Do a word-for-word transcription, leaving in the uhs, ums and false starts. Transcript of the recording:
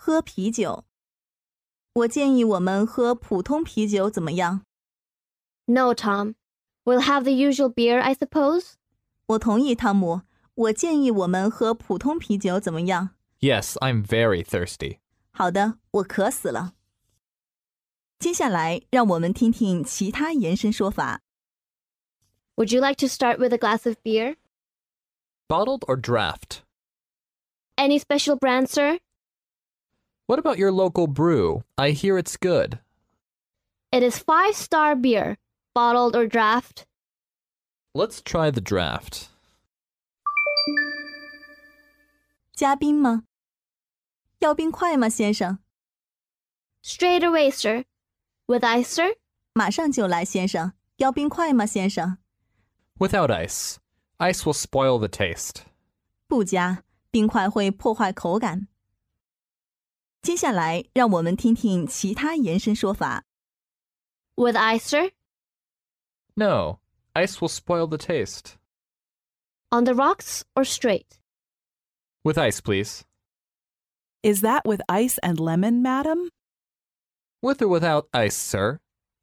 喝啤酒。我建议我们喝普通啤酒怎么样？ No, Tom. We'll have the usual beer, I suppose? 我同意，汤姆。我建议我们喝普通啤酒怎么样？ Yes, I'm very thirsty. 好的，我渴死了。接下来，让我们听听其他延伸说法。 Would you like to start with a glass of beer? Bottled or draft? Any special brand, sir? What about your local brew? I hear it's good. It is five-star beer, bottled or draft. Let's try the draft. 加冰吗？要冰块吗，先生？ Straight away, sir. With ice, sir? 马上就来，先生。要冰块吗，先生？ Without ice. Ice will spoil the taste. 不加，冰块会破坏口感。接下来，让我们听听其他延伸说法。 With ice, sir? No, ice will spoil the taste. On the rocks or straight? With ice, please. Is that with ice and lemon, madam? With or without ice, sir?